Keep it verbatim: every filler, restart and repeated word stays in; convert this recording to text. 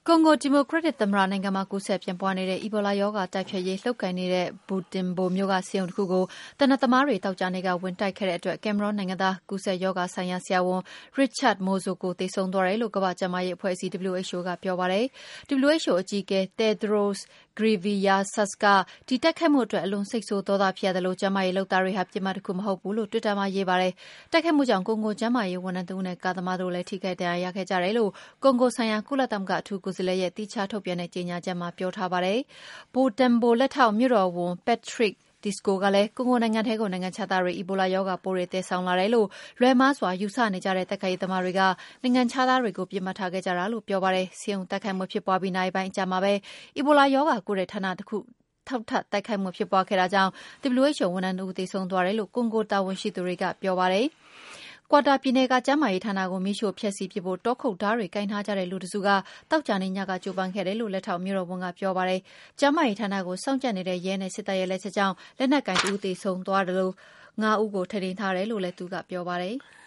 ကွန်ဂိုဒီမိုကရက်တစ်သမ္မတနိုင်ငံမှာကူးစက်ပြန့်ပွားနေတဲ့အီဘိုလာရောဂါတိုက်ဖျက်ရေးလှုပ်ကိုင်နေတဲ့ဘူတင်ဘိုမြို့ကဆေးရုံတစ်ခုကိုသေနတ်သမားတွေသောကြာနေ့ကဝင်တိုက်ခဲ့တဲ့အတွက်ကင်မရွန်နိုင်ငံသားကူးစက်ရောဂါဆိုင်ရာဆရာဝန်ရစ်ချတ်မိုဇိုကိုသေဆုံးသွားတယ်လို့ကမ္ဘာ့ကျန်းမာရေးအဖွဲ့အစည်း W H O ကပြောပါတယ်။ W H O အကြီးအကဲ Tedros Ghebreyesus ကဒီတိုက်ခိုက်မှုအတွက်အလွန်စိတ်ဆိုးဒေါသဖြစ်ရတယ်လို့ကျန်းမာရေးလုပ်သားတွေဟာပစ်မှတ်တစ်ခုမဟုတ်ဘူးလို့ Twitter မှာရေးပါတယ်။တိုက်ခိုက်မှုကြောင့်ကွန်ဂိုကျန်းမာရေးဝန်ထမ်းတစ်ဦးနဲ့ကားသမားတို့လည်းထိခိုက်ဒဏ်ရာရခဲ့ကြတယ်လို့ကွန်ဂိုဆိုင်ရာကုလသမဂ္ဂအထူးကိုယ်စားလှယ်ရဲ့သီးခြားထုတ်ပြန်တဲ့ကြေညာချက်မှာပြောထားပါတယ်။ဘူတန်ဘိုလက်ထောက်မြို့တော်ဝန် Patrick Disco ကလည်းကွန်ဂိုနိုင်ငံထဲကိုနိုင်ငံခြားသားတွေအီဘိုလာရောဂါပိုးတွေသယ်ဆောင်လာတယ်လို့လွယ်မှားစွာယူဆနေကြတဲ့တိုက်ခိုက်ရေးသမားတွေကနိုင်ငံခြားသားတွေကိုပြစ်မှတ်ထားခဲ့ကြတာလို့ပြောပါတယ်။ဆေးရုံတိုက်ခိုက်မှုဖြစ်ပွားပြီးနာရီပိုင်းအကြာမှာပဲအီဘိုလာရောဂါကုတဲ့ဌာနတစ်ခုထောက်ထပ်တိုက်ခိုက်မှုဖြစ်ပွားခဲ့တာကြောင့် W H O ဝန်ထမ်းတို့သေဆုံးသွားတယ်လို့ကွန်ဂိုတာဝန်ရှိသူတွေကပြောပါတယ်။ကွာတာပြည်နယ်ကကျန်းမာရေးဌာနကိုမီးရှို့ဖျက်ဆီးပစ်ဖို့တောခုတ်ဓားတွေကင်ထားကြတဲ့လူတစုကသောကြာနေ့ညကကြိုးပမ်းခဲ့တယ်လို့လက်ထောက်မြို့တော်ဝန်ကပြောပါတယ်။ကျန်းမာရေးဌာနကိုစောင့်ကြပ်နေတဲ့ရဲနဲ့စစ်တပ်ရဲ့လက်ချက်ကြောင့်လက်နက်ကိုင်တဦးသေဆုံးသွားတယ်လို့ငါးဦးကိုထိန်းသိမ်းထားတယ်လို့လည်းသူကပြောပါတယ်။